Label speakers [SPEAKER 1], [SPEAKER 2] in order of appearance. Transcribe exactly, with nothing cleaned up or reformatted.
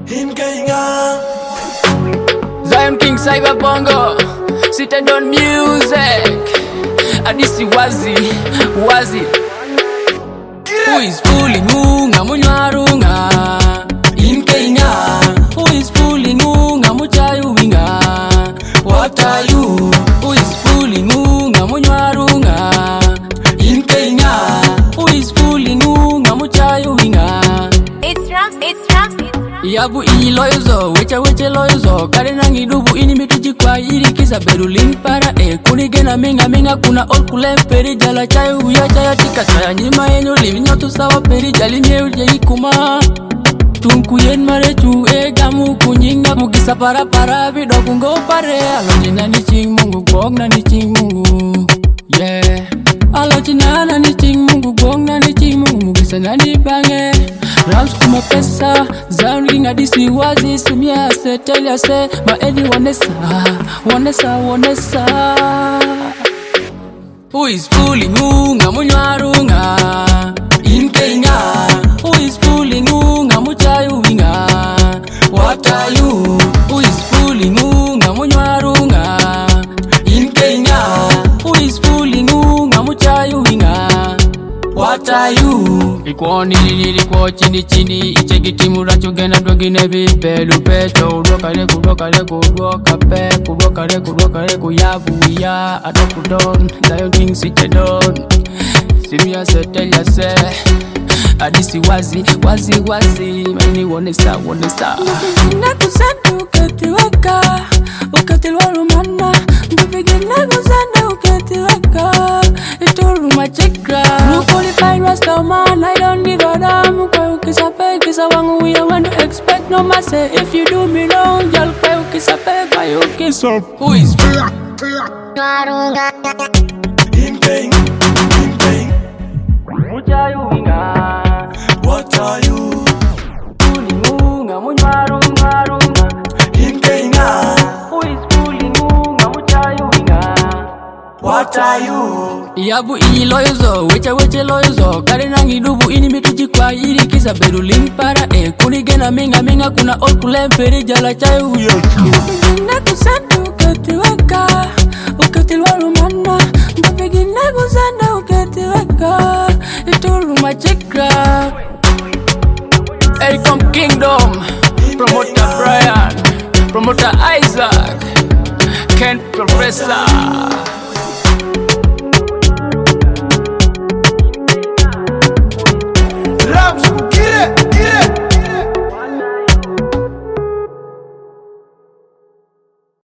[SPEAKER 1] In Kenya,
[SPEAKER 2] Zion King Cyber Bongo, seated on music. And this is Wazi, Wazi. Who is fooling unga munywarunga? In Kenya, who is fooling unga muchayu winga? What are you? Who is fooling unga munywarunga? In Kenya, who is fooling unga muchayu winga?
[SPEAKER 3] It's Rams, it's Rams.
[SPEAKER 2] Yabu ini loyozo, wecha weche loyozo. Kare nangi dubu ini mituji kwa iri kisa berulin para e. Kunigena minga minga kuna ol kule peri jala chayo uya chaya tika chaya njima enyo livi nyotu sawa peri jali nye uje ikuma. Tunku yen mare chu e gamu kunyinga mugisa para para vido kungo pare. Alochina ni ching mungu gong na ni ching mungu. Yeah. Alochina na ni ching mungu gong na ni ching mungu mugisa na ni bange. Rams kuma pesa, Zion King adisi Wazi simia se tell ya se ma edi wanesa, wanesa wanesa. Who is fooling unga munywarunga? In Kenya, who is fooling unga muchayu winga? What are you? Who is fooling unga munywarunga? In Kenya, who is fooling unga muchayu winga? What are you? Iko nini liko chini chini icheki timu racho gena dogine bipe lupeto udoka le kudoka le kudoka pe kudoka le kudoka le kuyabu ya adokudon Zion King sitedon simia setelia se adisi Wazi Wazi Wazi mani wonesa wonesa
[SPEAKER 4] nakusana ukatiweka ukatilwa rumana ndubigina kusana ukatiweka ituruma chikra qualified rasta man I don't give a damn kwa ukisape kisa wangu we want to expect no mass if you do me wrong jal kwa ukisape kwa ukisop.
[SPEAKER 2] Who is
[SPEAKER 1] in Kenya, in Kenya.
[SPEAKER 2] muchayu winga?
[SPEAKER 1] What are you?
[SPEAKER 2] Fooling unga munywarunga runga.
[SPEAKER 1] In Kenya,
[SPEAKER 2] Who is fooling unga muchayu winga?
[SPEAKER 1] what are you?
[SPEAKER 2] Yabu ini loyozo, wecha weche loyozo. Kare nangi dubu ini mituji kwa iri kisa berulin para e. Kunigena minga minga kuna ol kule peri jala chayo uya.
[SPEAKER 4] nakusana ukatiweka ukatilwa rumana ndubigina kusana ukatiweka ituruma chikra.
[SPEAKER 2] Ericom Kingdom, Promoter Brian, Promoter Isaac, Ken Professor.